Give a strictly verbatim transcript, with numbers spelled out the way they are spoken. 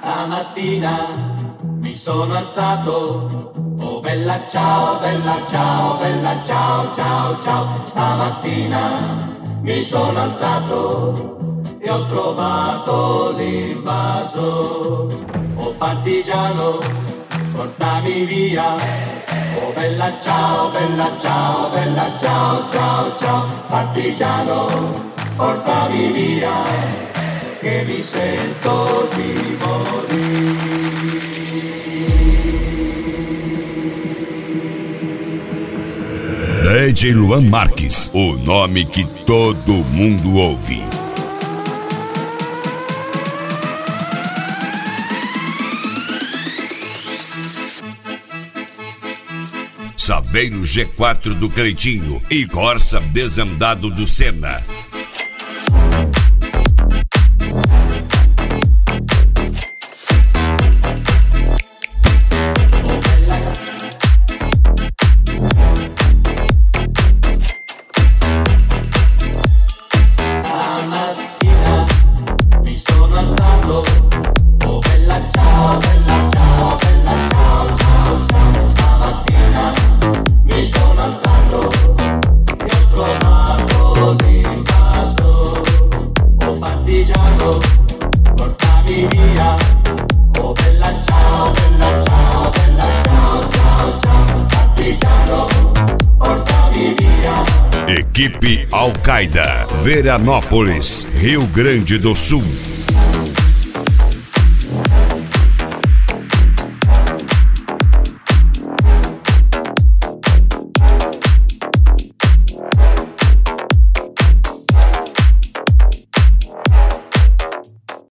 Stamattina mi sono alzato, oh bella ciao, bella ciao, bella ciao, ciao, ciao. Stamattina mi sono alzato e ho trovato l'invaso. Oh partigiano, portami via, oh bella ciao, bella ciao, bella ciao, ciao, ciao. Partigiano, portami via, che mi sento di morire. D J Luan Marques, o nome que todo mundo ouve. Saveiro G quatro do Cleitinho e Corsa Desandado do Senna. Equipe Al-Qaeda, Veranópolis, Rio Grande do Sul.